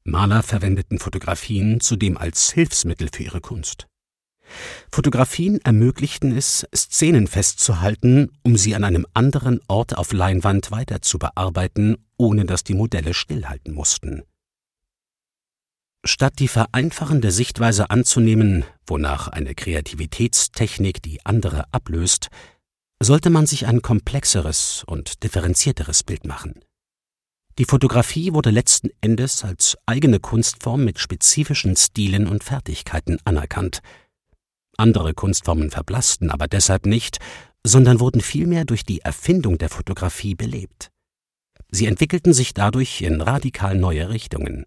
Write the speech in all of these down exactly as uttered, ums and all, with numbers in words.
Maler verwendeten Fotografien zudem als Hilfsmittel für ihre Kunst. Fotografien ermöglichten es, Szenen festzuhalten, um sie an einem anderen Ort auf Leinwand weiter zu bearbeiten, ohne dass die Modelle stillhalten mussten. Statt die vereinfachende Sichtweise anzunehmen, wonach eine Kreativitätstechnik die andere ablöst, sollte man sich ein komplexeres und differenzierteres Bild machen. Die Fotografie wurde letzten Endes als eigene Kunstform mit spezifischen Stilen und Fertigkeiten anerkannt. Andere Kunstformen verblassten aber deshalb nicht, sondern wurden vielmehr durch die Erfindung der Fotografie belebt. Sie entwickelten sich dadurch in radikal neue Richtungen.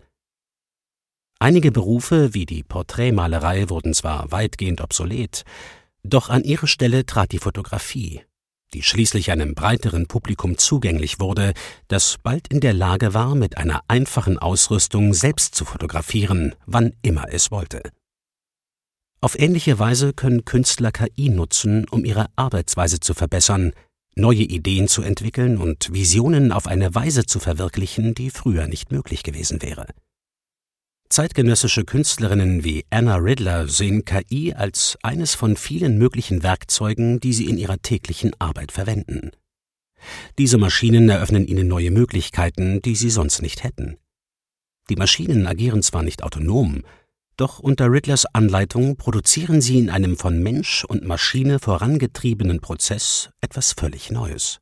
Einige Berufe wie die Porträtmalerei wurden zwar weitgehend obsolet, doch an ihre Stelle trat die Fotografie, die schließlich einem breiteren Publikum zugänglich wurde, das bald in der Lage war, mit einer einfachen Ausrüstung selbst zu fotografieren, wann immer es wollte. Auf ähnliche Weise können Künstler K I nutzen, um ihre Arbeitsweise zu verbessern, neue Ideen zu entwickeln und Visionen auf eine Weise zu verwirklichen, die früher nicht möglich gewesen wäre. Zeitgenössische Künstlerinnen wie Anna Ridler sehen K I als eines von vielen möglichen Werkzeugen, die sie in ihrer täglichen Arbeit verwenden. Diese Maschinen eröffnen ihnen neue Möglichkeiten, die sie sonst nicht hätten. Die Maschinen agieren zwar nicht autonom, doch unter Ridlers Anleitung produzieren sie in einem von Mensch und Maschine vorangetriebenen Prozess etwas völlig Neues.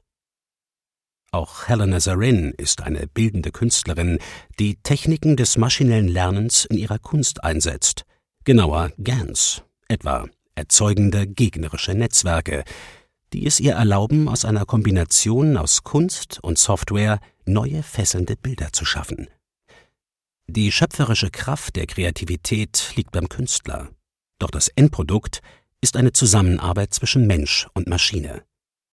Auch Helena Zarin ist eine bildende Künstlerin, die Techniken des maschinellen Lernens in ihrer Kunst einsetzt, genauer GANs, etwa erzeugende gegnerische Netzwerke, die es ihr erlauben, aus einer Kombination aus Kunst und Software neue fesselnde Bilder zu schaffen. Die schöpferische Kraft der Kreativität liegt beim Künstler, doch das Endprodukt ist eine Zusammenarbeit zwischen Mensch und Maschine.